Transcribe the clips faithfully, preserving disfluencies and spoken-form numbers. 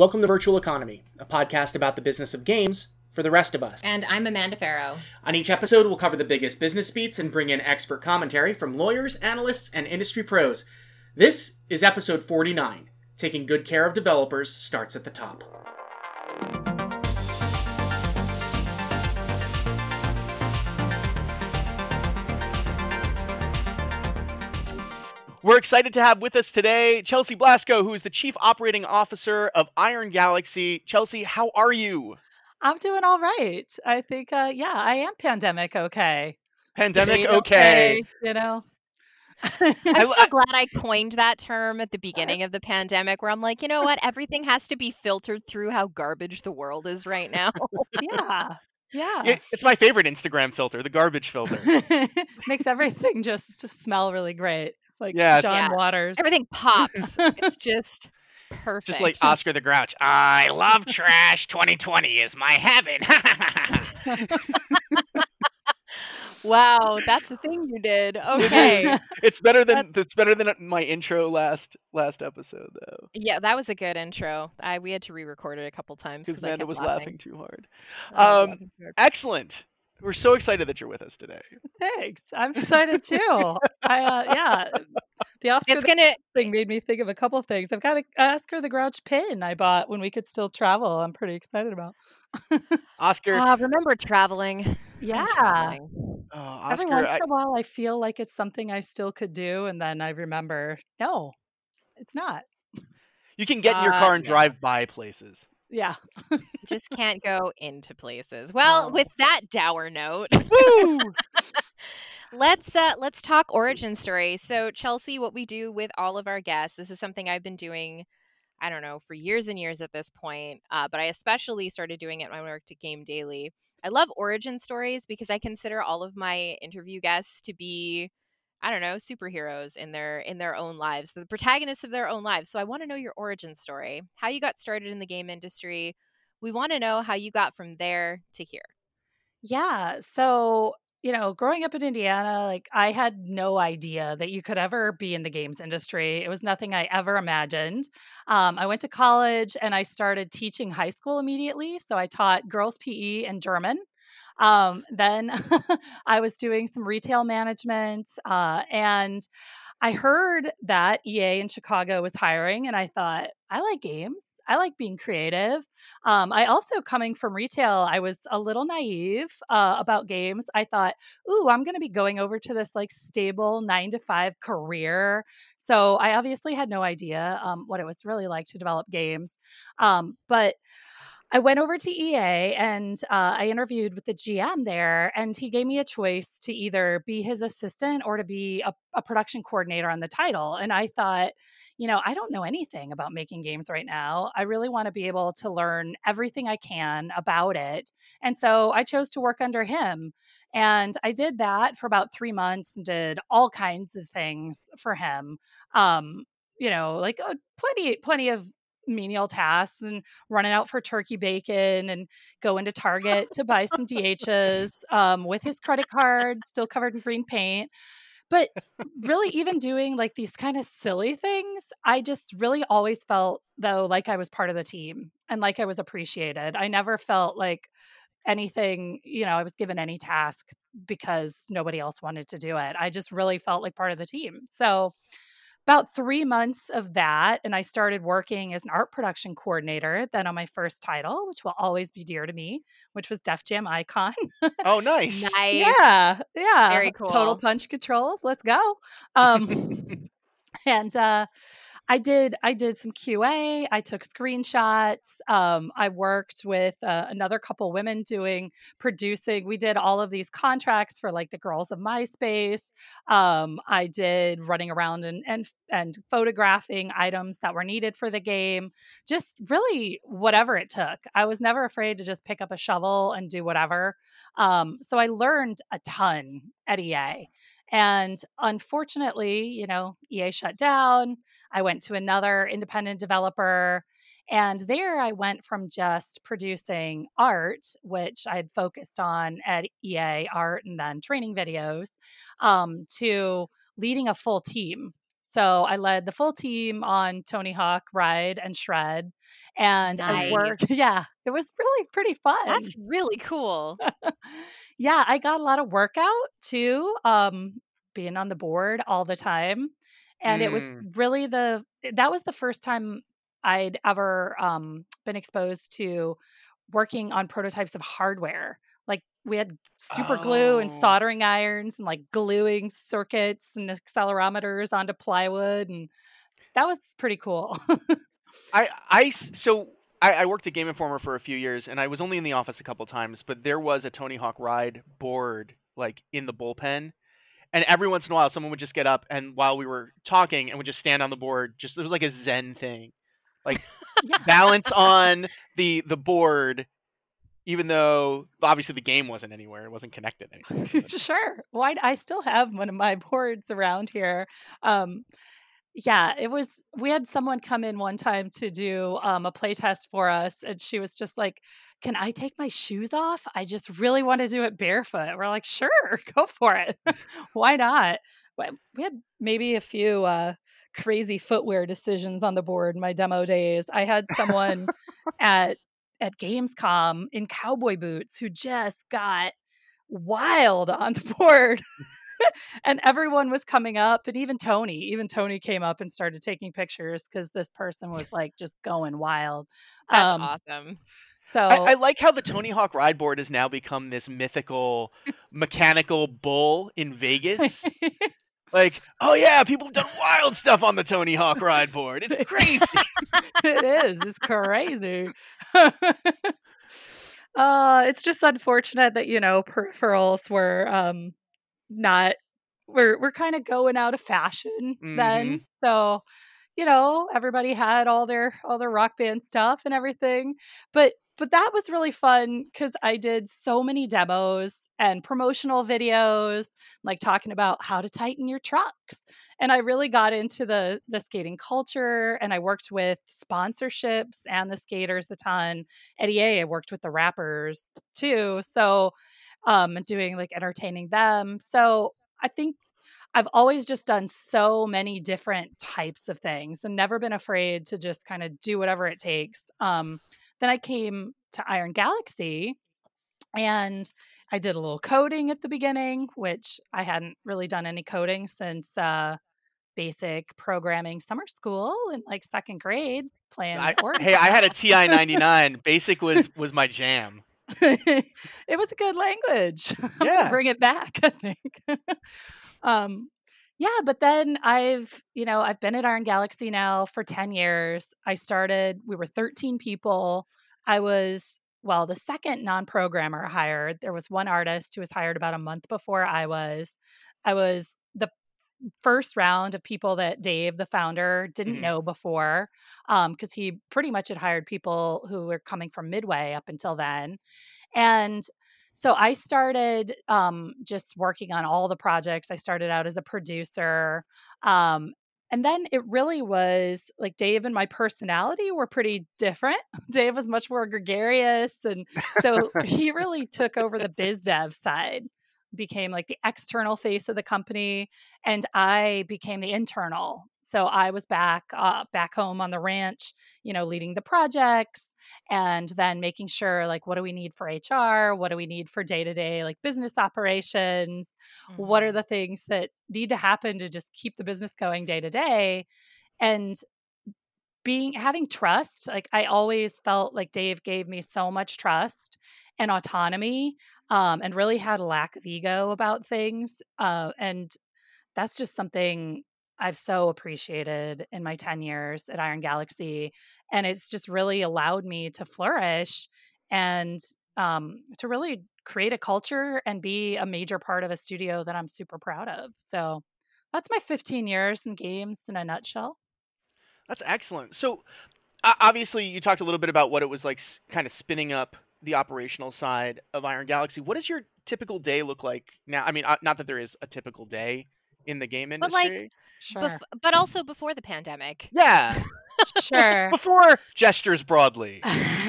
Welcome to Virtual Economy, a podcast about the business of games for the rest of us. And I'm Amanda Farrow. On each episode, we'll cover the biggest business beats and bring in expert commentary from lawyers, analysts, and industry pros. This is episode forty-nine. Taking good care of developers starts at the top. We're excited to have with us today Chelsea Blasco, who is the Chief Operating Officer of Iron Galaxy. Chelsea, how are you? I'm doing all right. I think, uh, yeah, I am pandemic okay. Pandemic okay. okay. You know? I'm so glad I coined that term at the beginning of the pandemic, where I'm like, you know what? Everything has to be filtered through how garbage the world is right now. Yeah. Yeah. It, it's my favorite Instagram filter, the garbage filter. Makes everything just smell really great. It's like yes. John yeah. Waters. Everything pops. It's just perfect. Just like Oscar the Grouch. I love trash. twenty twenty is my heaven. Wow, that's the thing you did. Okay. It's better than that's... it's better than my intro last last episode though. Yeah, that was a good intro. I we had to re-record it a couple times because Amanda was laughing. laughing too hard. Um, excellent. We're so excited that you're with us today. Thanks. I'm excited too. I uh, yeah. The Oscar it's gonna... thing made me think of a couple things. I've got an Oscar the Grouch pin I bought when we could still travel. I'm pretty excited about. Oscar. Uh, remember traveling. Yeah. Traveling. Oh, Oscar, Every once I... in a while, I feel like it's something I still could do, and then I remember, no, it's not. You can get in your car uh, and yeah. drive by places. Yeah. Just can't go into places. Well, oh. with that dour note, let's uh, let's talk origin story. So, Chelsea, what we do with all of our guests, this is something I've been doing, I don't know, for years and years at this point, uh, but I especially started doing it when I worked at Game Daily. I love origin stories because I consider all of my interview guests to be, I don't know, superheroes in their in their own lives, the protagonists of their own lives. So I want to know your origin story, how you got started in the game industry. We want to know how you got from there to here. Yeah. So, you know, growing up in Indiana, like I had no idea that you could ever be in the games industry. It was nothing I ever imagined. Um, I went to college and I started teaching high school immediately. So I taught girls P E and German. Um, then I was doing some retail management uh, and I heard that E A in Chicago was hiring and I thought, I like games. I like being creative. Um, I also, coming from retail, I was a little naive uh, about games. I thought, ooh, I'm going to be going over to this like stable nine to five career. So I obviously had no idea um, what it was really like to develop games. Um, but I went over to E A and uh, I interviewed with the G M there, and he gave me a choice to either be his assistant or to be a, a production coordinator on the title. And I thought, you know, I don't know anything about making games right now. I really want to be able to learn everything I can about it. And so I chose to work under him. And I did that for about three months and did all kinds of things for him. Um, you know, like uh, plenty, plenty of menial tasks and running out for turkey bacon and going to Target to buy some D Hs um, with his credit card still covered in green paint. But really, even doing like these kind of silly things, I just really always felt, though, like I was part of the team and like I was appreciated. I never felt like anything, you know, I was given any task because nobody else wanted to do it. I just really felt like part of the team. So about three months of that, and I started working as an art production coordinator then on my first title, which will always be dear to me, which was Def Jam Icon. Oh, nice. Nice. Yeah. Yeah. Very cool. Total Punch Controls. Let's go. Um, and uh, I did I did some Q A. I took screenshots. Um, I worked with uh, another couple women doing producing. We did all of these contracts for like the girls of MySpace. Um, I did running around and and and photographing items that were needed for the game. Just really whatever it took. I was never afraid to just pick up a shovel and do whatever. Um, so I learned a ton at E A. And unfortunately, you know, E A shut down. I went to another independent developer. And there I went from just producing art, which I had focused on at E A, art and then training videos, um, to leading a full team. So I led the full team on Tony Hawk Ride and Shred. And I Nice. worked, yeah, it was really pretty fun. That's really cool. Yeah, I got a lot of workout too, um, being on the board all the time. And it was Mm. really the, that was the first time I'd ever um, been exposed to working on prototypes of hardware. Like we had super glue and Oh. soldering irons and like gluing circuits and accelerometers onto plywood. And that was pretty cool. I I s- so I, I worked at Game Informer for a few years, and I was only in the office a couple times, but there was a Tony Hawk Ride board like in the bullpen, and every once in a while, someone would just get up, and while we were talking, and would just stand on the board. Just it was like a Zen thing, like Yeah. balance on the the board, even though obviously the game wasn't anywhere, it wasn't connected anywhere. But Sure. Why I still have one of my boards around here. Um, yeah, it was we had someone come in one time to do um, a play test for us, and she was just like, "Can I take my shoes off? I just really want to do it barefoot." We're like, "Sure, go for it. Why not?" But we had maybe a few uh, crazy footwear decisions on the board in my demo days. I had someone at at Gamescom in cowboy boots who just got wild on the board. And everyone was coming up, and even Tony, even Tony came up and started taking pictures because this person was like just going wild. That's Um, awesome. I, I so like how the Tony Hawk Ride board has now become this mythical mechanical bull in Vegas. Like, oh yeah, people have done wild stuff on the Tony Hawk Ride board. It's crazy. it is, it's crazy. uh, it's just unfortunate that, you know, peripherals were um not we're we're kind of going out of fashion hmm then. So, you know, everybody had all their all their rock band stuff and everything. But but that was really fun because I did so many demos and promotional videos, like talking about how to tighten your trucks. And I really got into the the skating culture, and I worked with sponsorships and the skaters a ton. At E A, I worked with the rappers too. So um doing like entertaining them. So I think I've always just done so many different types of things and never been afraid to just kind of do whatever it takes. Um, then I came to Iron Galaxy, and I did a little coding at the beginning, which I hadn't really done any coding since uh, basic programming summer school in like second grade playing I Orange hey, I had a Cow. T I ninety-nine. Basic was was my jam. It was a good language. I'm going to Yeah. bring it back, I think. um, yeah, but then I've, you know, I've been at Iron Galaxy now for ten years. I started, we were thirteen people. I was, well, the second non programmer hired. There was one artist who was hired about a month before I was. I was the first round of people that Dave, the founder, didn't hmm know before, um, because he pretty much had hired people who were coming from Midway up until then. And so I started um, just working on all the projects. I started out as a producer. Um, and then it really was like Dave and my personality were pretty different. Dave was much more gregarious. And so he really took over the biz dev side, became like the external face of the company, and I became the internal. So I was back uh, back home on the ranch, you know, leading the projects, and then making sure like what do we need for H R, what do we need for day-to-day like business operations, what are Mhm. the things that need to happen to just keep the business going day to day. And being having trust, like I always felt like Dave gave me so much trust and autonomy, um, and really had a lack of ego about things, uh, and that's just something I've so appreciated in my ten years at Iron Galaxy. And it's just really allowed me to flourish and um, to really create a culture and be a major part of a studio that I'm super proud of. So that's my fifteen years in games in a nutshell. That's excellent. So, uh, obviously, you talked a little bit about what it was like, s- kind of spinning up the operational side of Iron Galaxy. What does your typical day look like now? I mean, uh, not that there is a typial day in the game But like industry. Sure. bef- but also before the pandemic. Yeah, bef- Sure. before gestures broadly.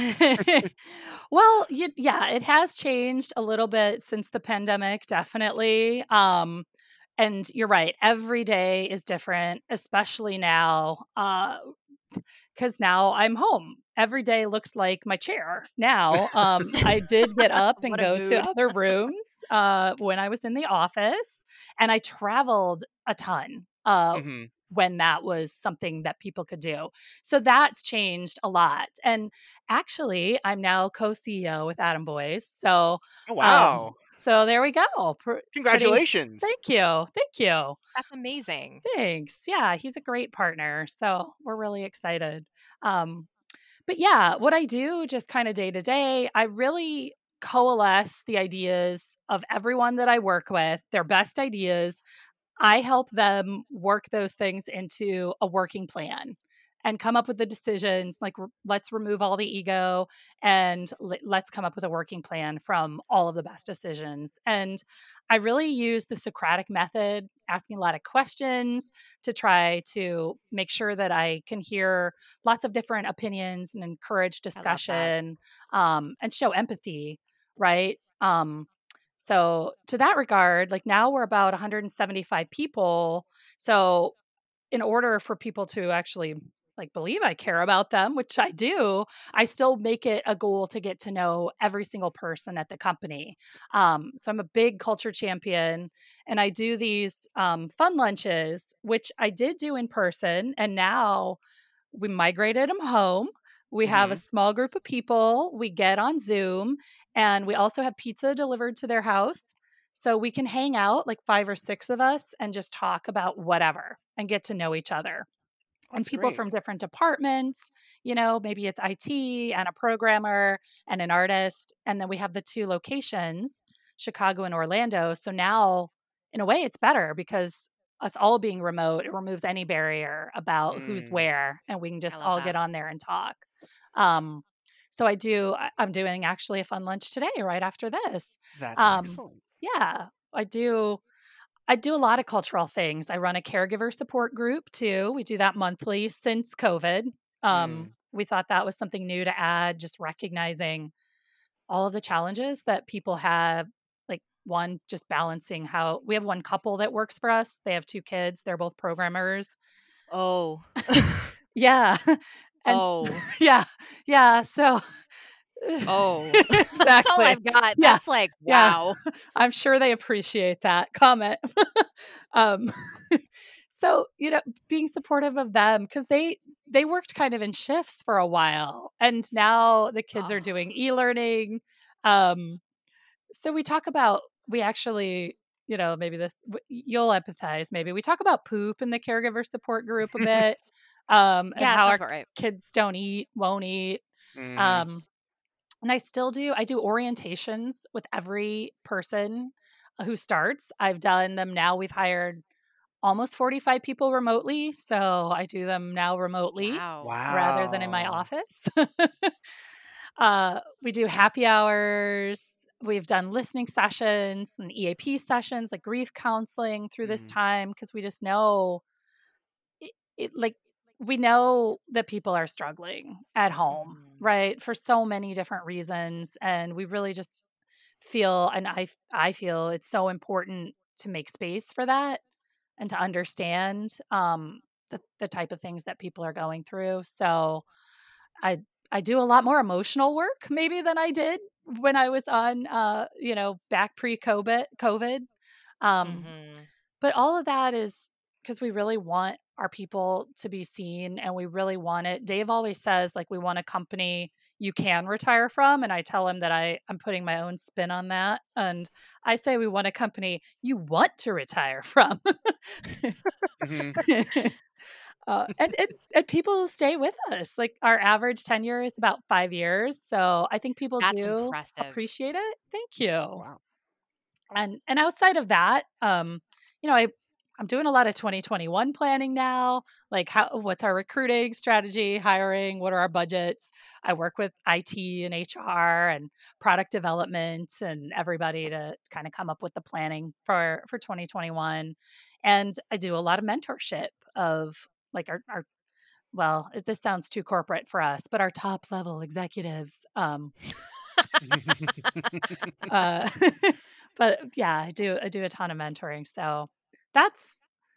Well, y yeah, it has changed a little bit since the pandemic, definitely. Um, and you're right. Every day is different, especially now, uh, because now I'm home. Every day looks like my chair now. Um, I did get up and What a go to mood. other rooms uh, when I was in the office, and I traveled a ton uh, hmm when that was something that people could do. So that's changed a lot. And actually, I'm now co-C E O with Adam Boys. So, Oh, um, wow. so there we go. Pr- pretty. Congratulations. Thank you. Thank you. That's amazing. Thanks. Yeah, he's a great partner. So we're really excited. Um, but yeah, what I do just kind of day to day, I really coalesce the ideas of everyone that I work with, their best ideas. I help them work those things into a working plan and come up with the decisions like r- let's remove all the ego and l- let's come up with a working plan from all of the best decisions. And I really use the Socratic method, asking a lot of questions to try to make sure that I can hear lots of different opinions and encourage I love that. discussion, um, and show empathy, right? Um, so to that regard, like now we're about one hundred seventy-five people. So in order for people to actually like believe I care about them, which I do, I still make it a goal to get to know every single person at the company. Um, so I'm a big culture champion, and I do these um, fun lunches, which I did do in person, and now we migrated them home. We have a hmm small group of people. We get on Zoom, and we also have pizza delivered to their house. So we can hang out like five or six of us and just talk about whatever and get to know each other. And That's people great. from different departments, you know, maybe it's I T and a programmer and an artist. And then we have the two locations, Chicago and Orlando. So now, in a way, it's better because us all being remote, it removes any barrier about who's Mm, where, and we can I just love all that. get on there and talk. Um, so I do, I- I'm doing actually a fun lunch today, right after this. that's Um, excellent. yeah, I do I do a lot of cultural things. I run a caregiver support group too. We do that monthly since COVID. Um, Mm, we thought that was something new to add, just recognizing all of the challenges that people have. Like, one, just balancing how we have one couple that works for us. They have two kids, they're both programmers. Oh. Yeah. And Oh. yeah, yeah. So, Oh. That's all exactly. I've got. Yeah, That's like, yeah. wow. I'm sure they appreciate that comment. um, so you know, being supportive of them because they they worked kind of in shifts for a while, and now the kids are Oh. doing e-learning. Um, so we talk about we actually. You know, maybe this w- you'll empathize. Maybe we talk about poop in the caregiver support group a bit, um, and Yeah, how sounds our about right. kids don't eat, won't eat. hmm Um, and I still do. I do orientations with every person who starts. I've done them now. We've hired almost forty-five people remotely. So I do them now remotely Wow. rather than in my Wow. office. uh, we do happy hours. We've done listening sessions and E A P sessions, like grief counseling through this Mm, time because we just know it, it like we know that people are struggling at home, Mhm. right? For so many different reasons. And we really just feel, and I, f- I feel it's so important to make space for that and to understand um, the, the type of things that people are going through. So I, I do a lot more emotional work maybe than I did when I was on, uh, you know, back pre COVID, COVID. Um, Mhm. but all of that is because we really want our people to be seen and we really want it. Dave always says, like, we want a company you can retire from. And I tell him that I, I'm putting my own spin on that. And I say we want a company you want to retire from. hmm uh, and, and, and people stay with us. Like, our average tenure is about five years. So I think people That's do impressive. appreciate it. Thank you. Wow. And and outside of that, um, you know, I I'm doing a lot of twenty twenty-one planning now, like how what's our recruiting strategy, hiring, what are our budgets? I work with I T and H R and product development and everybody to kind of come up with the planning for for twenty twenty-one. And I do a lot of mentorship of like our, our well, it- this sounds too corporate for us, but our top level executives. Um, uh, but yeah, I do I do a ton of mentoring. So That's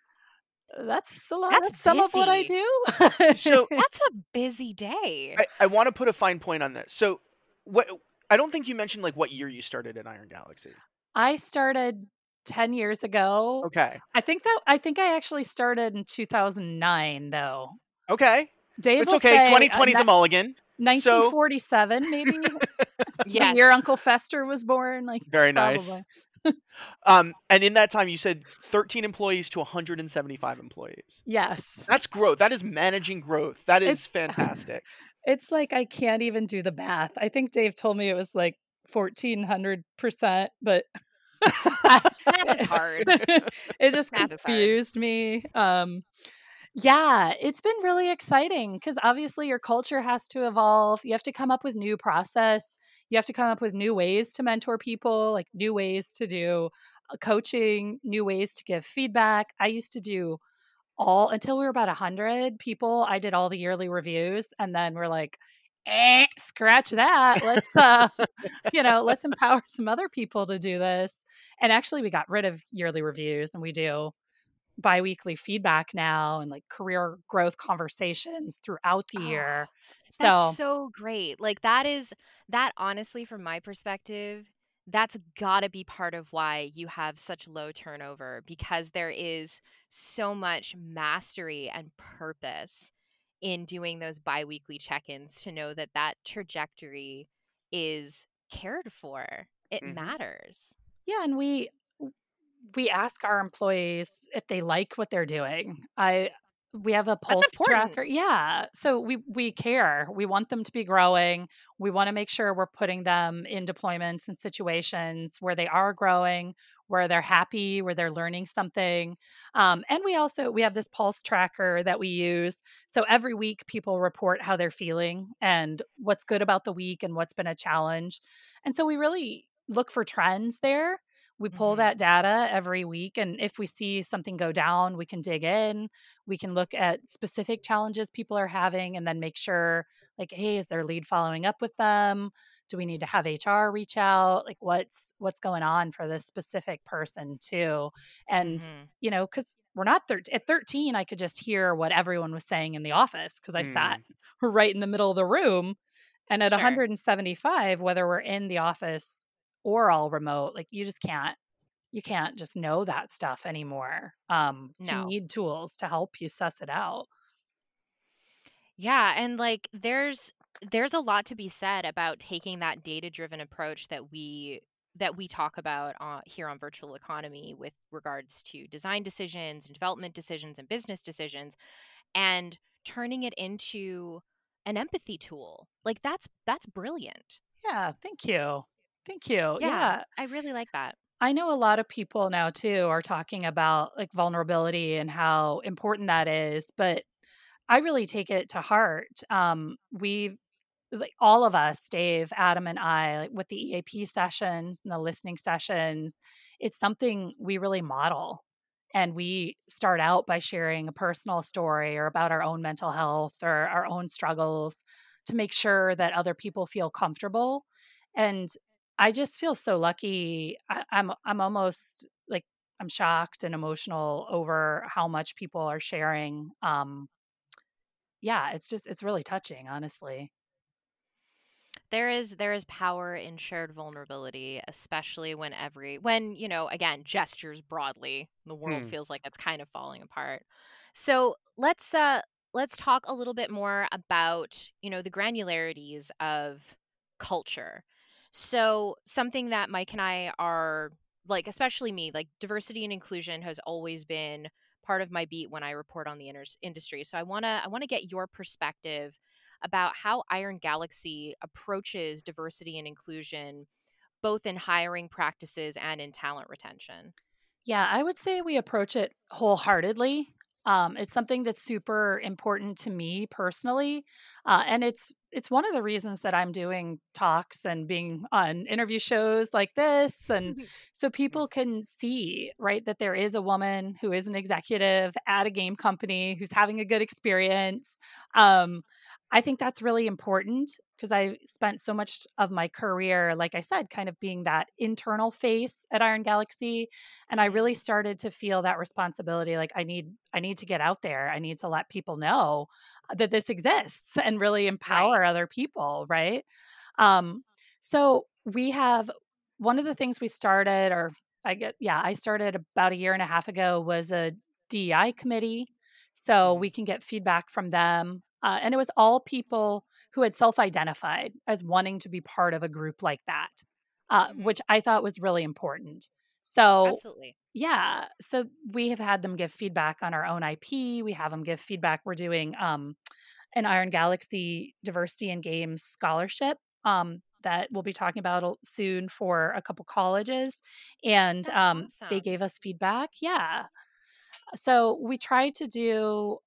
that's a lot That's of some of what I busy. do. So That's a busy day. I, I want to put a fine point on this. So what I don't think you mentioned like what year you started at Iron Galaxy. I started ten years ago. Okay. I think that I think I actually started in two thousand nine though. Okay. Dave It's will okay. say uh, twenty twenty is a mulligan. So nineteen forty-seven maybe the year Yes. Uncle Fester was born, like very nice. probably. Um, and in that time, you said thirteen employees to one hundred seventy-five employees. Yes. That's growth. That is managing growth. That is It's fantastic. it's like I can't even do the math. I think Dave told me it was like fourteen hundred percent, but I, Math is hard. it just Math is hard. confused me. Um, yeah, it's been really exciting because obviously your culture has to evolve. You have to come up with new process. You have to come up with new ways to mentor people, like new ways to do uh, coaching, new ways to give feedback. I used to do all until we were about one hundred people. I did all the yearly reviews, and then we're like, eh, scratch that. Let's, uh, you know, let's empower some other people to do this. And actually, we got rid of yearly reviews, and we do biweekly feedback now and like career growth conversations throughout the Oh, year. that's So, so great. Like that is that honestly from my perspective, that's got to be part of why you have such low turnover because there is so much mastery and purpose in doing those biweekly check-ins to know that that trajectory is cared for. It hmm matters. yeah, and we we ask our employees if they like what they're doing. I we have a That's pulse important. tracker. Yeah. So we we care. We want them to be growing. We want to make sure we're putting them in deployments and situations where they are growing, where they're happy, where they're learning something. Um, and we also we have this pulse tracker that we use. So every week people report how they're feeling and what's good about the week and what's been a challenge. And so we really look for trends there. We pull Mhm. that data every week. And if we see something go down, we can dig in. We can look at specific challenges people are having and then make sure, like, hey, is their lead following up with them? Do we need to have H R reach out? Like, what's what's going on for this specific person too? And Mhm. you know, because we're not thirteen. At thirteen, I could just hear what everyone was saying in the office because I sat Mm. right in the middle of the room. And at Sure. one hundred seventy-five, whether we're in the office or all remote, like you just can't you can't just know that stuff anymore. Um, so you No. need tools to help you suss it out. Yeah, and like there's there's a lot to be said about taking that data-driven approach that we that we talk about uh, here on Virtual Economy with regards to design decisions and development decisions and business decisions and turning it into an empathy tool. Like that's that's brilliant. Yeah, thank you. Thank you. Yeah, Yeah. I really like that. I know a lot of people now too are talking about like vulnerability and how important that is, but I really take it to heart. Um, we've like all of us, Dave, Adam, and I, like with the E A P sessions and the listening sessions, it's something we really model. And we start out by sharing a personal story or about our own mental health or our own struggles to make sure that other people feel comfortable. And I just feel so lucky. I, I'm I'm almost like I'm shocked and emotional over how much people are sharing. Um, yeah, it's just it's really touching, honestly. There is there is power in shared vulnerability, especially when every when, you know, again, gestures broadly, the world Hmm. feels like it's kind of falling apart. So, let's uh let's talk a little bit more about, you know, the granularities of culture. So, something that Mike and I are like, especially me, like diversity and inclusion has always been part of my beat when I report on the inter- industry. So, I want to I want to get your perspective about how Iron Galaxy approaches diversity and inclusion, both in hiring practices and in talent retention. Yeah, I would say we approach it wholeheartedly. Um, it's something that's super important to me personally, uh, and it's it's one of the reasons that I'm doing talks and being on interview shows like this, and so people can see right that there is a woman who is an executive at a game company who's having a good experience. Um, I think that's really important because I spent so much of my career, like I said, kind of being that internal face at Iron Galaxy. And I Mhm. really started to feel that responsibility. Like I need, I need to get out there. I need to let people know that this exists and really Right. empower other people. Right. Um, so we have one of the things we started, or I get, yeah, I started about a year and a half ago was a D E I committee so Hmm. we can get feedback from them. Uh, and it was all people who had self identified as wanting to be part of a group like that, uh, Mhm. which I thought was really important. So, Absolutely. yeah, so we have had them give feedback on our own I P. We have them give feedback. We're doing um, an Iron Galaxy Diversity in Games scholarship um, that we'll be talking about a- soon for a couple colleges. And That's um, they awesome. gave us feedback. Yeah. So we try to do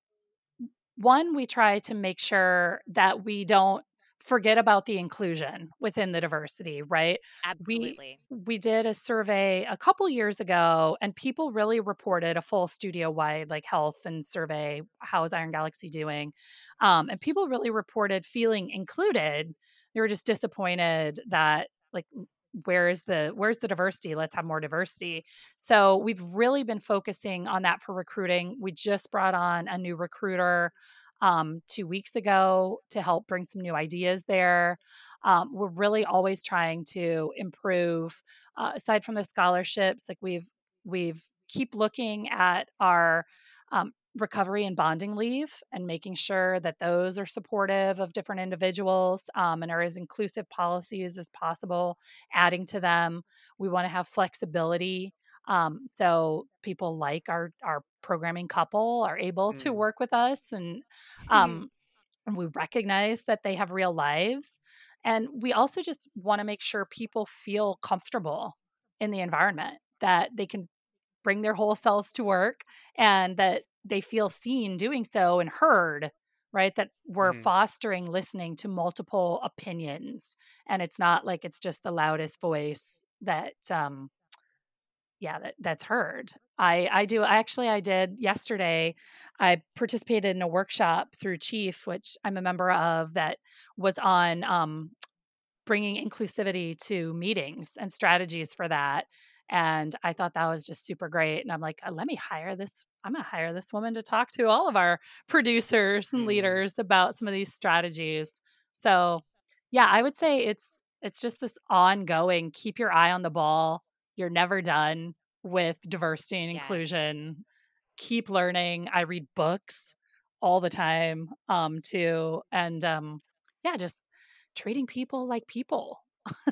one, we try to make sure that we don't forget about the inclusion within the diversity, right? We Absolutely. we did a survey a couple years ago and people really reported a full studio wide like health and survey, how is Iron Galaxy doing? Um, and people really reported feeling included. They were just disappointed that like where is the where's the diversity? Let's have more diversity. So we've really been focusing on that for recruiting. We just brought on a new recruiter um, two weeks ago to help bring some new ideas there. Um, we're really always trying to improve. Uh, aside from the scholarships, like we've we've keep looking at our um, recovery and bonding leave and making sure that those are supportive of different individuals um, and are as inclusive policies as possible. Adding to them, we want to have flexibility um, so people like our our programming couple are able to Mm. work with us and um, and we recognize that they have real lives. And we also just want to make sure people feel comfortable in the environment, that they can bring their whole selves to work and that they feel seen doing so and heard, right? That we're Mm. fostering listening to multiple opinions. And it's not like it's just the loudest voice that, um, yeah, that that's heard. I I do actually I did yesterday. I participated in a workshop through Chief, which I'm a member of, that was on um, bringing inclusivity to meetings and strategies for that. And I thought that was just super great. And I'm like, "Uh, let me hire this. I'm gonna hire this woman to talk to all of our producers and Mm. leaders about some of these strategies. So, yeah, I would say it's it's just this ongoing. Keep your eye on the ball. You're never done with diversity and Yes. inclusion. Keep learning. I read books all the time um, too, and um, yeah, just treating people like people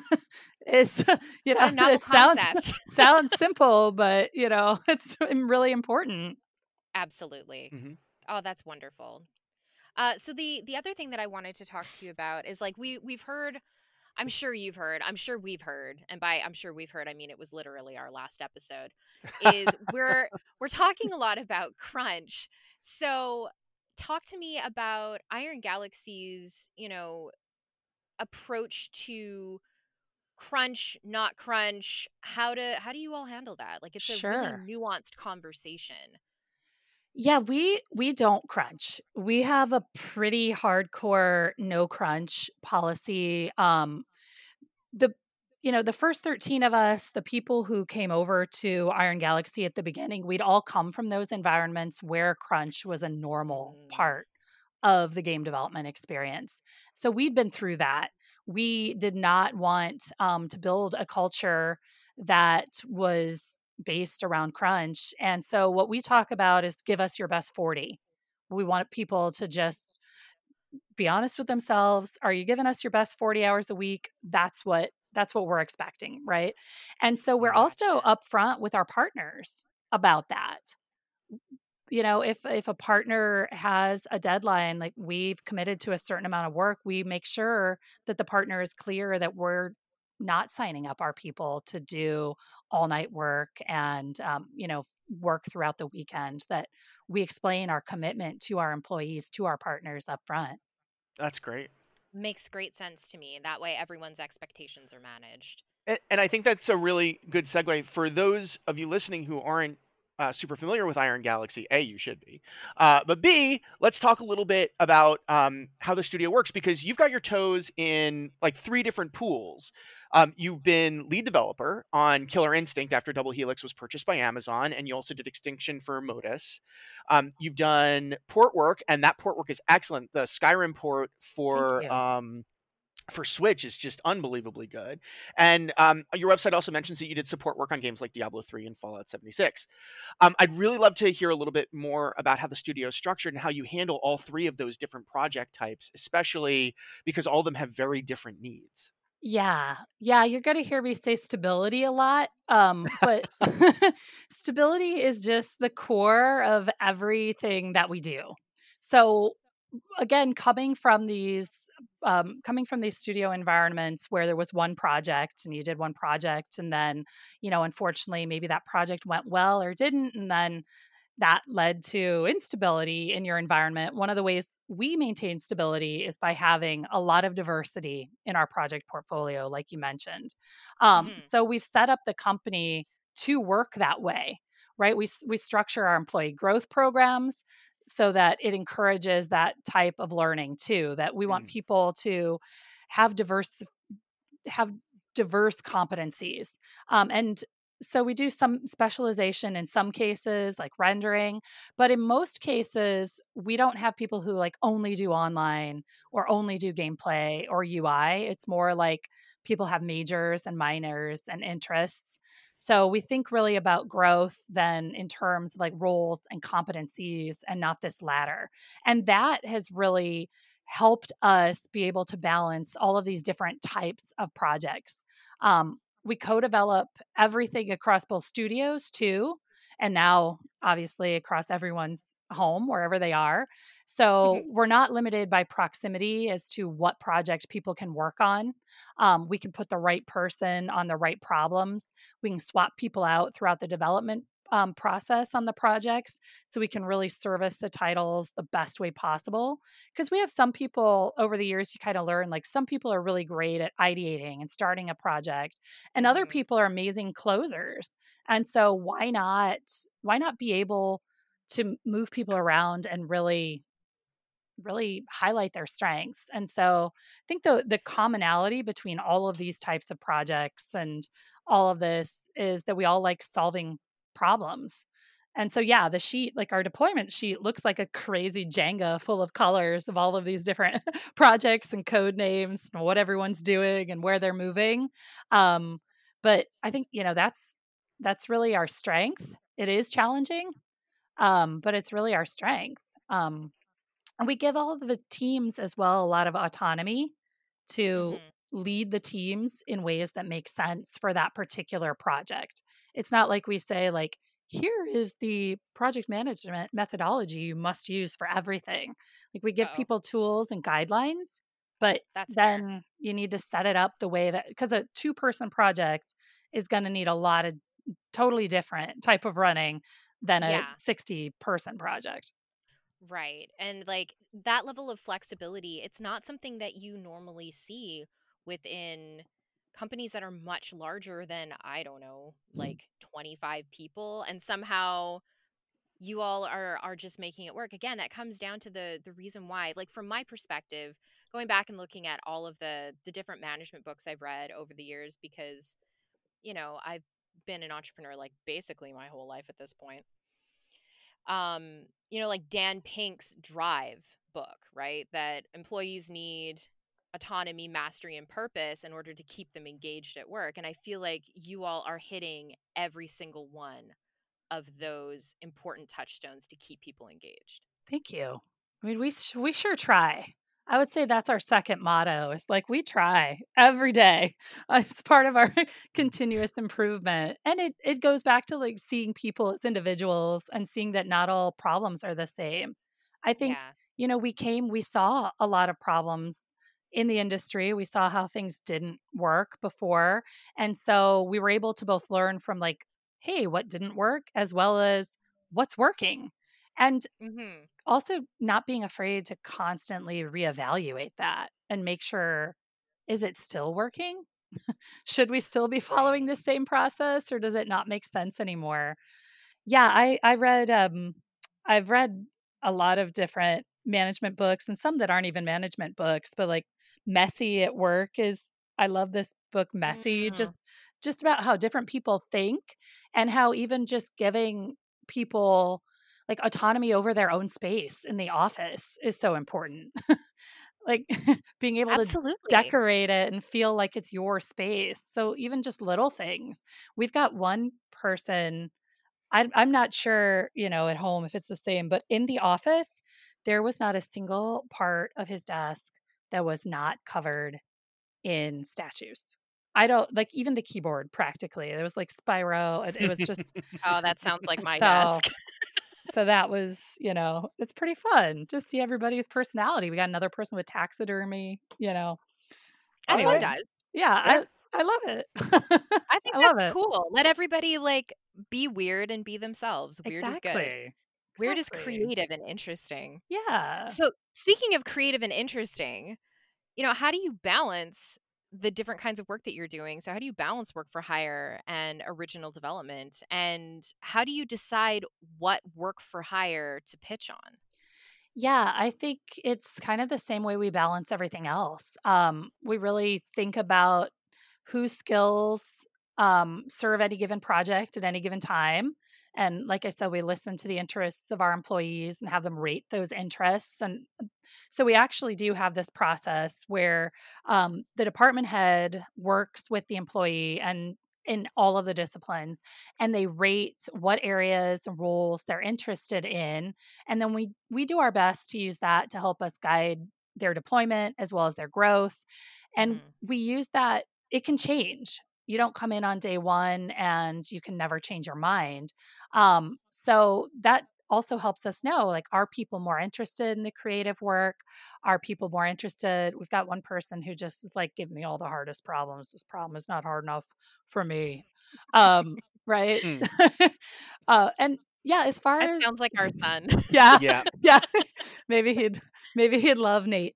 is you What know a novel it sounds concept. sounds simple, but you know it's really important. Absolutely. Hmm. Oh, that's wonderful. Uh, so the the other thing that I wanted to talk to you about is like we we've heard, I'm sure you've heard, I'm sure we've heard, and by I'm sure we've heard, I mean it was literally our last episode, is we're we're talking a lot about crunch. So talk to me about Iron Galaxy's, you know, approach to crunch, not crunch. How to how do you all handle that? Like it's a really Sure. nuanced conversation. Yeah, we we don't crunch. We have a pretty hardcore no crunch policy. Um, the you know the first thirteen of us, the people who came over to Iron Galaxy at the beginning, we'd all come from those environments where crunch was a normal Mm, part of the game development experience. So we'd been through that. We did not want um, to build a culture that was based around crunch. And so what we talk about is give us your best forty. We want people to just be honest with themselves. Are you giving us your best forty hours a week? That's what that's what we're expecting, right? And so we're Mm. also gotcha. upfront with our partners about that. You know, if if a partner has a deadline, like we've committed to a certain amount of work, we make sure that the partner is clear that we're not signing up our people to do all night work and um, you know work throughout the weekend. That we explain our commitment to our employees, to our partners up front. That's great. Makes great sense to me. That way everyone's expectations are managed. And, and I think that's a really good segue for those of you listening who aren't uh, super familiar with Iron Galaxy, A, you should be. Uh, but B, let's talk a little bit about um, how the studio works, because you've got your toes in like three different pools. Um, you've been lead developer on Killer Instinct after Double Helix was purchased by Amazon, and you also did Extinction for Modus. Um, you've done port work, and that port work is excellent. The Skyrim port Thank for you. um, for Switch is just unbelievably good. And um, your website also mentions that you did support work on games like Diablo three and Fallout seventy-six. Um, I'd really love to hear a little bit more about how the studio is structured and how you handle all three of those different project types, especially because all of them have very different needs. Yeah. Yeah, you're gonna hear me say stability a lot, um, but stability is just the core of everything that we do. So, again, coming from these um, coming from these studio environments where there was one project and you did one project and then, you know, unfortunately, maybe that project went well or didn't, and then that led to instability in your environment. One of the ways we maintain stability is by having a lot of diversity in our project portfolio, like you mentioned. Um, Hmm. so we've set up the company to work that way, right? We, s- we structure our employee growth programs so that it encourages that type of learning too, that we want Mm, people to have diverse have diverse competencies. Um, and so we do some specialization in some cases, like rendering, but in most cases, we don't have people who like only do online or only do gameplay or U I. It's more like people have majors and minors and interests. So we think really about growth then in terms of like roles and competencies and not this ladder. And that has really helped us be able to balance all of these different types of projects. Um, we co develop everything across both studios too. And now, obviously, across everyone's home, wherever they are. So, we're not limited by proximity as to what project people can work on. Um, we can put the right person on the right problems. We can swap people out throughout the development um, process on the projects so we can really service the titles the best way possible, because we have some people over the years you kind of learn like some people are really great at ideating and starting a project and other Hmm. people are amazing closers. And so why not why not be able to move people around and really really highlight their strengths. And so I think the the commonality between all of these types of projects and all of this is that we all like solving problems. And so yeah, the sheet, like our deployment sheet looks like a crazy Jenga full of colors of all of these different projects and code names and what everyone's doing and where they're moving. Um, but I think, you know, that's that's really our strength. It is challenging, um, but it's really our strength. Um, and we give all of the teams as well a lot of autonomy to Hmm. lead the teams in ways that make sense for that particular project. It's not like we say like here is the project management methodology you must use for everything. Like we give Oh, people tools and guidelines, but that's fair. then you need to set it up the way that because a two person project is going to need a lot of totally different type of running than a Yeah. sixty person project. Right. And like that level of flexibility, it's not something that you normally see within companies that are much larger than, I don't know, like twenty-five people. And somehow you all are are just making it work. Again, that comes down to the the reason why. Like from my perspective, going back and looking at all of the the different management books I've read over the years, because, you know, I've been an entrepreneur like basically my whole life at this point. um you know, like Dan Pink's Drive book, right, that employees need autonomy, mastery, and purpose in order to keep them engaged at work. And I feel like you all are hitting every single one of those important touchstones to keep people engaged. Thank you. I mean, we sh- we sure try. I would say that's our second motto. Is like we try every day. Uh, it's part of our continuous improvement, and it it goes back to like seeing people as individuals and seeing that not all problems are the same. I think Yeah. you know we came, we saw a lot of problems in the industry. We saw how things didn't work before, and so we were able to both learn from like, hey, what didn't work, as well as what's working. And Mhm. also not being afraid to constantly reevaluate that and make sure, is it still working? Should we still be Right. following the same process or does it not make sense anymore? Yeah, I I read um I've read a lot of different management books and some that aren't even management books, but like Messy at Work is I love this book Messy, Mm, just just about how different people think and how even just giving people like autonomy over their own space in the office is so important. Like being able to absolutely. decorate it and feel like it's your space. So even just little things. We've got one person I I'm not sure, you know, at home if it's the same, but in the office, there was not a single part of his desk that was not covered in statues. I don't like even the keyboard practically. There was like Spyro. It, it was just Oh, that sounds like my so desk. so that was, you know, it's pretty fun to see everybody's personality. We got another person with taxidermy, you know. As one Okay. Anyway, does. yeah, Yeah. I I love it. I think I love that's it. cool. Let everybody like be weird and be themselves. Weird is good. Exactly. Weird is Exactly. creative and interesting. Yeah. So, speaking of creative and interesting, you know, how do you balance the different kinds of work that you're doing? So, how do you balance work for hire and original development? And how do you decide what work for hire to pitch on? Yeah, I think it's kind of the same way we balance everything else. Um, we really think about whose skills um, serve any given project at any given time. And like I said, we listen to the interests of our employees and have them rate those interests. And so we actually do have this process where um, the department head works with the employee and in all of the disciplines and they rate what areas and roles they're interested in and then we we do our best to use that to help us guide their deployment as well as their growth and Hmm. we use that it can change you don't come in on day one and you can never change your mind um, so that also helps us know like are people more interested in the creative work are people more interested we've got one person who just is like give me all the hardest problems this problem is not hard enough for me um right Mm, uh and yeah as far That as sounds like our son. yeah yeah. yeah maybe he'd maybe he'd love Nate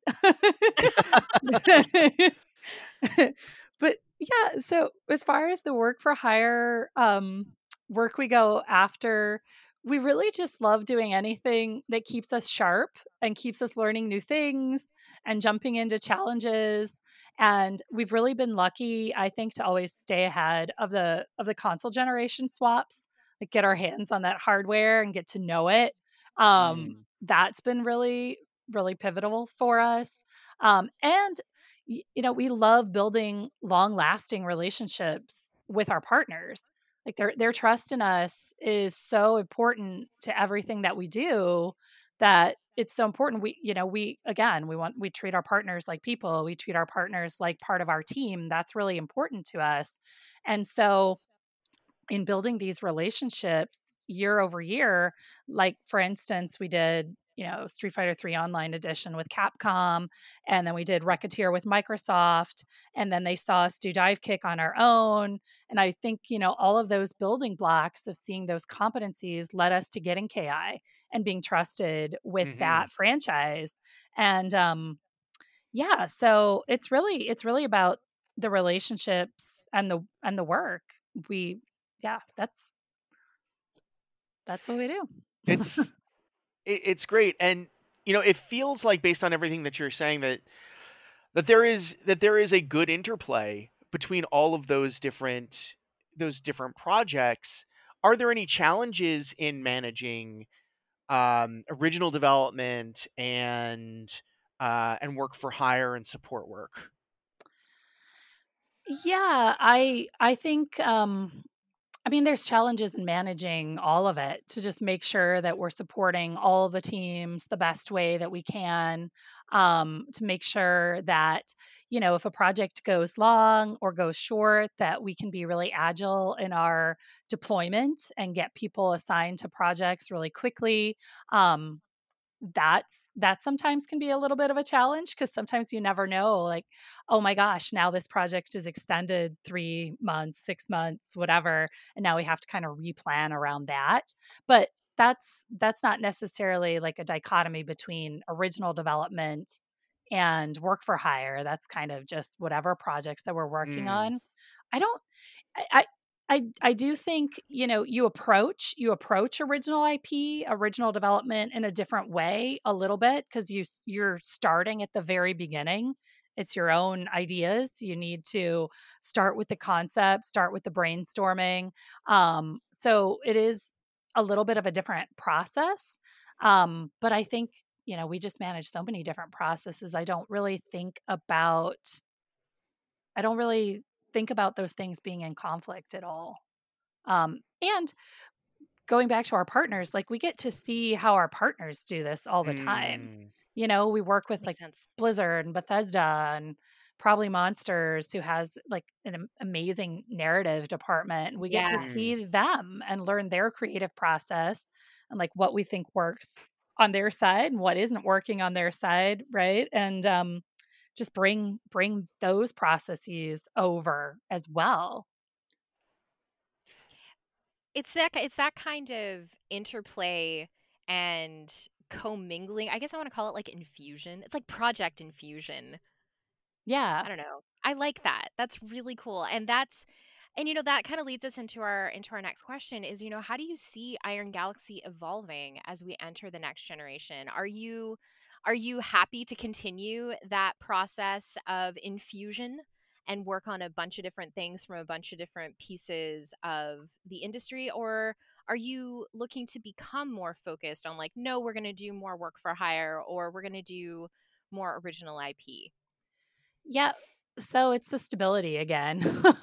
but yeah, so as far as the work for hire um, work we go after, we really just love doing anything that keeps us sharp and keeps us learning new things and jumping into challenges. And we've really been lucky, I think, to always stay ahead of the of the console generation swaps, like get our hands on that hardware and get to know it. Um, Mm, that's been really really pivotal for us. Um, and y- you know, we love building long-lasting relationships with our partners. Like their their trust in us is so important to everything that we do that it's so important we you know we again we want we treat our partners like people we treat our partners like part of our team that's really important to us and so in building these relationships year over year like for instance we did you know Street Fighter three online edition with Capcom and then we did Racketeer with Microsoft and then they saw us do Dive Kick on our own and I think you know all of those building blocks of seeing those competencies led us to getting K I and being trusted with mhm. that franchise and um yeah so it's really it's really about the relationships and the and the work we yeah that's that's what we do. It's it, it's great, and you know, it feels like based on everything that you're saying that that there is that there is a good interplay between all of those different those different projects. Are there any challenges in managing um, original development and uh, and work for hire and support work? Yeah, I I think um I mean there's challenges in managing all of it to just make sure that we're supporting all the teams the best way that we can um to make sure that you know if a project goes long or goes short that we can be really agile in our deployment and get people assigned to projects really quickly. Um that's that sometimes can be a little bit of a challenge because sometimes you never know like oh my gosh now this project is extended three months six months whatever and now we have to kind of replan around that but that's that's not necessarily like a dichotomy between original development and work for hire that's kind of just whatever projects that we're working Mm, on I don't I I I I do think, you know, you approach you approach original I P, original development in a different way a little bit because you s- you're starting at the very beginning. It's your own ideas. You need to start with the concept, start with the brainstorming. Um, so it is a little bit of a different process. Um, but I think, you know, we just manage so many different processes. I don't really think about I don't really think about those things being in conflict at all. Um, and going back to our partners, like we get to see how our partners do this all the time. Mm, You know, we work with Makes like sense. Blizzard and Bethesda and Probably Monsters, who has like an am- amazing narrative department. We get to Yes. mm. see them and learn their creative process and like what we think works on their side and what isn't working on their side, right? And um, just bring bring those processes over as well. It's that ki it's that kind of interplay and commingling. I guess I wanna call it, like, infusion. It's like project infusion. Yeah. I don't know. I like that. That's really cool, and that's and, you know, that kinda leads us into our into our next question is, you know, how do you see Iron Galaxy evolving as we enter the next generation? Are you are you happy to continue that process of infusion and work on a bunch of different things from a bunch of different pieces of the industry, or are you looking to become more focused on, like, "No, we're gonna do more work for hire," or, "We're gonna do more original I P?" Yeah. So it's the stability again.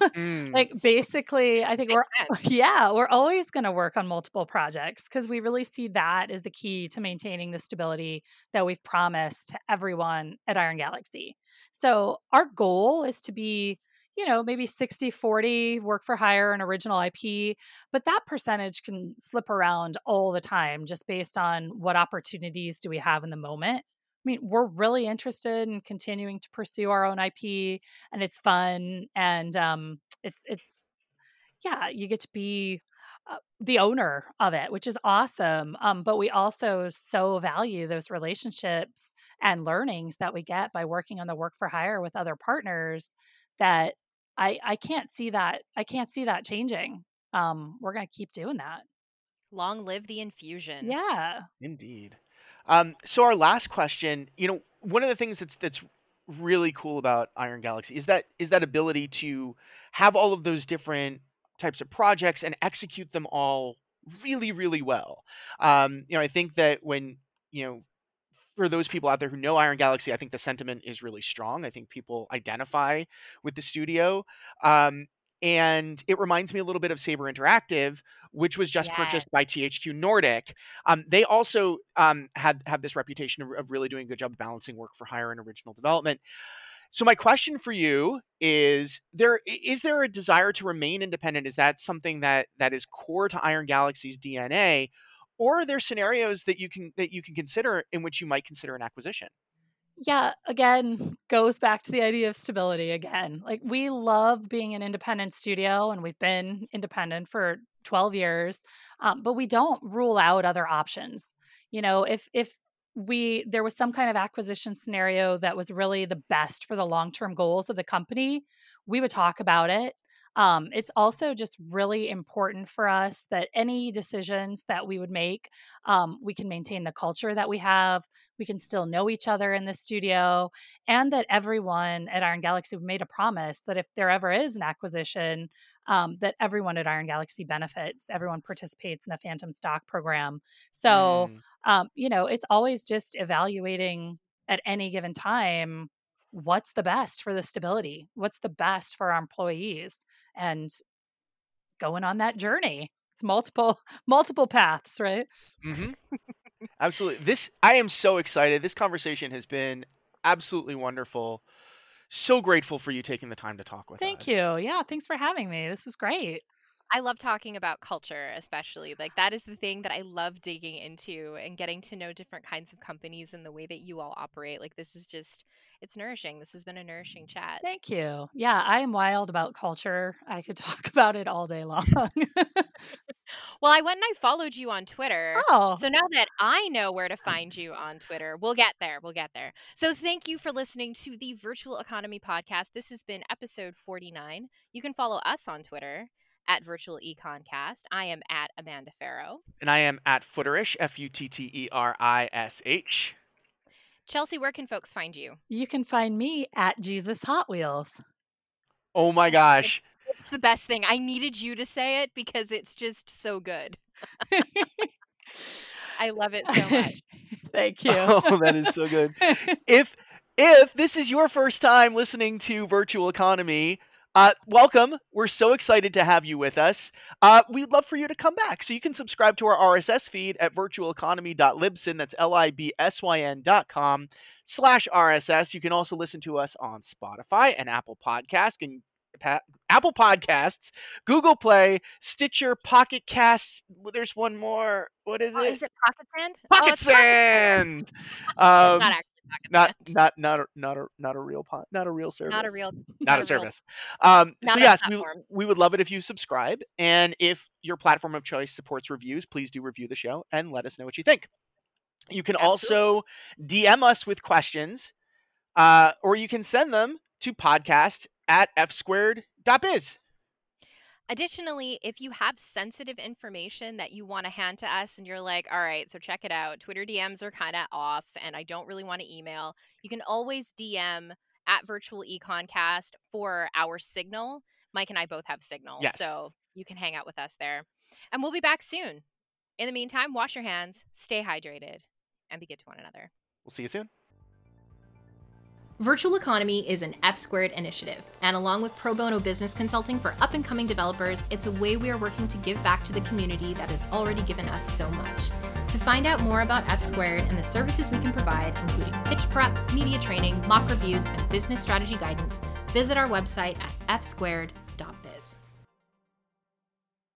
Mm. Like, basically, I think we're Makes sense. yeah, we're always gonna work on multiple projects because we really see that as the key to maintaining the stability that we've promised to everyone at Iron Galaxy. So our goal is to be, you know, maybe sixty forty work for hire and original I P, but that percentage can slip around all the time just based on what opportunities do we have in the moment. I mean, we're really interested in continuing to pursue our own I P, and it's fun, and um, it's it's yeah, you get to be uh, the owner of it, which is awesome. Um, but we also so value those relationships and learnings that we get by working on the work for hire with other partners. That I I can't see that I can't see that changing. Um, we're gonna keep doing that. Long live the infusion. Yeah. Indeed. Um, so our last question, you know, one of the things that's that's really cool about Iron Galaxy is that is that ability to have all of those different types of projects and execute them all really, really well. Um, you know, I think that when, you know, for those people out there who know Iron Galaxy, I think the sentiment is really strong. I think people identify with the studio. Um, and it reminds me a little bit of Saber Interactive, which was just Yes. purchased by T H Q Nordic. Um, they also um, had have this reputation of, of really doing a good job of balancing work for hire and original development. So my question for you is: there is there a desire to remain independent? Is that something that that is core to Iron Galaxy's D N A, or are there scenarios that you can that you can consider in which you might consider an acquisition? Yeah, again, goes back to the idea of stability again. Like, we love being an independent studio, and we've been independent for twelve years, um, but we don't rule out other options. You know, if if we there was some kind of acquisition scenario that was really the best for the long-term goals of the company, we would talk about it. Um, it's also just really important for us that any decisions that we would make, um, we can maintain the culture that we have, we can still know each other in the studio, and that everyone at Iron Galaxy made a promise that if there ever is an acquisition, um, that everyone at Iron Galaxy benefits. Everyone participates in a phantom stock program. So, Mm, um, you know, it's always just evaluating at any given time what's the best for the stability, what's the best for our employees, and going on that journey. It's multiple multiple paths, right? hmm Absolutely. This I am so excited. This conversation has been absolutely wonderful. So grateful for you taking the time to talk with Thank us. you. Yeah, thanks for having me. This was great. I love talking about culture, especially. Like, that is the thing that I love digging into and getting to know different kinds of companies and the way that you all operate. Like, this is just, it's nourishing. This has been a nourishing chat. Thank you. Yeah, I am wild about culture. I could talk about it all day long. Well, I went and I followed you on Twitter. Oh, So now that I know where to find you on Twitter, we'll get there. We'll get there. So thank you for listening to the Virtual Economy Podcast. This has been episode forty-nine. You can follow us on Twitter at Virtual Econcast. I am at Amanda Farrow. And I am at Futterish, F U T T E R I S H. Chelsea, where can folks find you? You can find me at Jesus Hot Wheels. Oh my gosh. It's the best thing. I needed you to say it because it's just so good. I love it so much. Thank you. Oh, that is so good. If if this is your first time listening to Virtual Economy, uh, welcome. We're so excited to have you with us. Uh, we'd love for you to come back. So you can subscribe to our R S S feed at virtualeconomy.libsyn. That's L I B S Y N dot com slash R S S. You can also listen to us on Spotify and Apple Podcasts and Pa- Apple Podcasts, Google Play, Stitcher, Pocket Casts. There's one more. What is Oh, it? is it Pocket Sand? Pocket oh, it's Pocket- Sand. It's Um, not actually Pocket not Sand. not not a, not a not a real pod, not a real service. Not a real. not a real- service. Um, Not so a yes, we, platform. we would love it if you subscribe, and if your platform of choice supports reviews, please do review the show and let us know what you think. You can also D M us with questions, uh, or you can send them to podcast at f squared dot biz. Additionally, if you have sensitive information that you want to hand to us and you're like, all right, so check it out. Twitter D Ms are kind of off and I don't really want to email. You can always D M at Virtual Econcast for our Signal. Mike and I both have Signal. Yes. So you can hang out with us there. And we'll be back soon. In the meantime, wash your hands, stay hydrated, and be good to one another. We'll see you soon. Virtual Economy is an F Squared initiative, and along with pro bono business consulting for up-and-coming developers, it's a way we are working to give back to the community that has already given us so much. To find out more about F Squared and the services we can provide, including pitch prep, media training, mock reviews, and business strategy guidance, visit our website at f squared